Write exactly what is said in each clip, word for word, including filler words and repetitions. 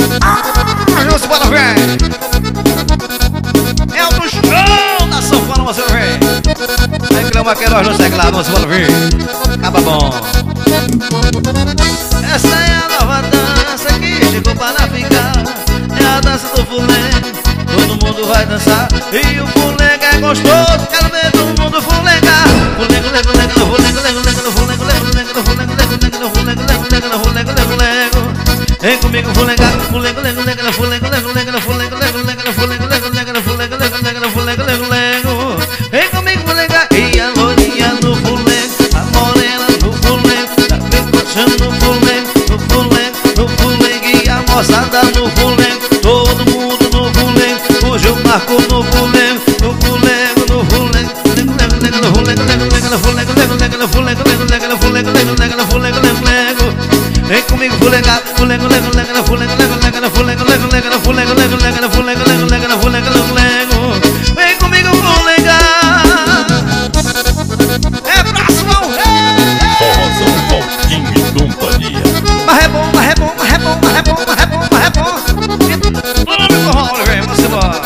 Ah, Júcio, bora ver. É o do show da sanfona, você vai ver. Reclama que nós no teclado, você vai ver. Acaba bom. Essa é a nova dança que chegou para ficar. É a dança do fulengo, todo mundo vai dançar. E o fulengo é gostoso, quero ver todo mundo fulengar. Fulengo, lego, lego, no fulengo, lego, lego, no fulengo, lego, lego, no fulengo, lego, lego, no fulengo, lego, lego, no fulengo, lego, lego. Vem comigo fulengar, fulengo, lego, lego, no fulengo, lego, lego, no fulengo, lego, lego, no fulengo, lego, lego, no fulengo, lego, lego, no fulengo, lego, lego. Vem comigo fulengar, e a lourinha no fulengo, a morena no fulengo, tá brincando no fulengo, no fulengo, no fulengo, e a moçada no fulengo, todo mundo no fulengo, o Gilmarco no fulengo, no fulengo, no fulengo, lego, lego, lego, no fulengo, lego, lego, no fulengo, lego, lego, no fulengo, lego, lego, no fulengo, lego, lego, no fulengo, lego, lego. Vem comigo fulengar, fulengo, lego, lego, no fulengo, lego, lego, no fulengo, lego, lego, no fulengo, lego, lego, no fulengo, lego, lego, no fulengo, lego, lego. Vem comigo fulengar. É próximo, Forrozão Valtinho e companhia. mas é bom, mas é bom, mas é bom, mas é bom, mas é bom, mas é bom. Vamos embora, vem, vamos embora.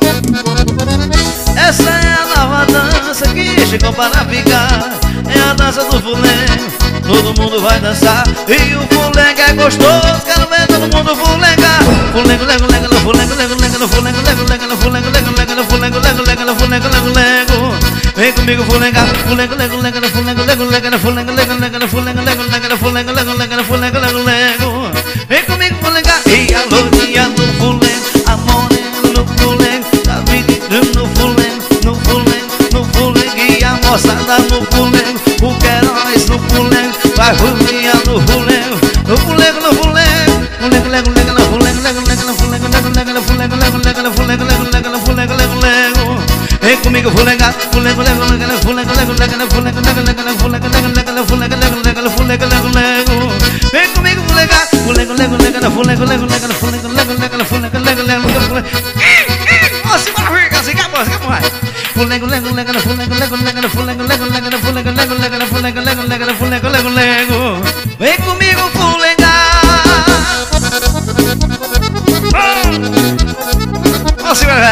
Essa é a nova dança que chegou para ficar. É a dança do fulengo, todo mundo vai dançar. E o fulengo é gostoso, quero ver todo mundo fulengar. Fulengo, lego, lego, no fulengo, lego, lego, no fulengo, lego, lego, no fulengo, lego, lego, no fulengo, lego, lego, no fulengo, lego, lego. Vem comigo fulengar, fulengo, lego, lego, no fulengo, lego, lego, no fulengo, lego, lego, no fulengo, lego, lego, no fulengo, lego, lego, no fulengo, lego, lego. Vem comigo fulengar, e a lourinha no fulengo, a morena no fulengo, tá pedindo no fulengo, no fulengo, no fulengo, e a moçada no fulengo, o Queiroz no fulengo, vai fulinha no fulengo, no fulengo, no fulengo, fulengo, lego, lego, no fulengo, lego, lego, no fulengo, lego, lego, no fulengo, lego, lego, no fulengo, lego, lego, no fulengo, lego, lego. Vem comigo fulengar, fulengo, lego, lego, no fulengo, lego, lego, no fulengo, lego, lego, no fulengo, lego, lego, no fulengo, lego, lego, no fulengo, lego, lego. Vem comigo fulengar, fulengo, lego, lego, no fulengo, lego, lego, no fulengo, lego, lego, no fulengo, lego, lego, no fulengo. Nossa, maravilha, assim, acabou, acabou mais. Fulengo, lego, lego, no fulengo, lego, lego, no fulengo, lego, lego, no fulengo, lego, lego, no fulengo, lego, lego, no fulengo, lego, lego. Vem comigo fulengar. Nossa,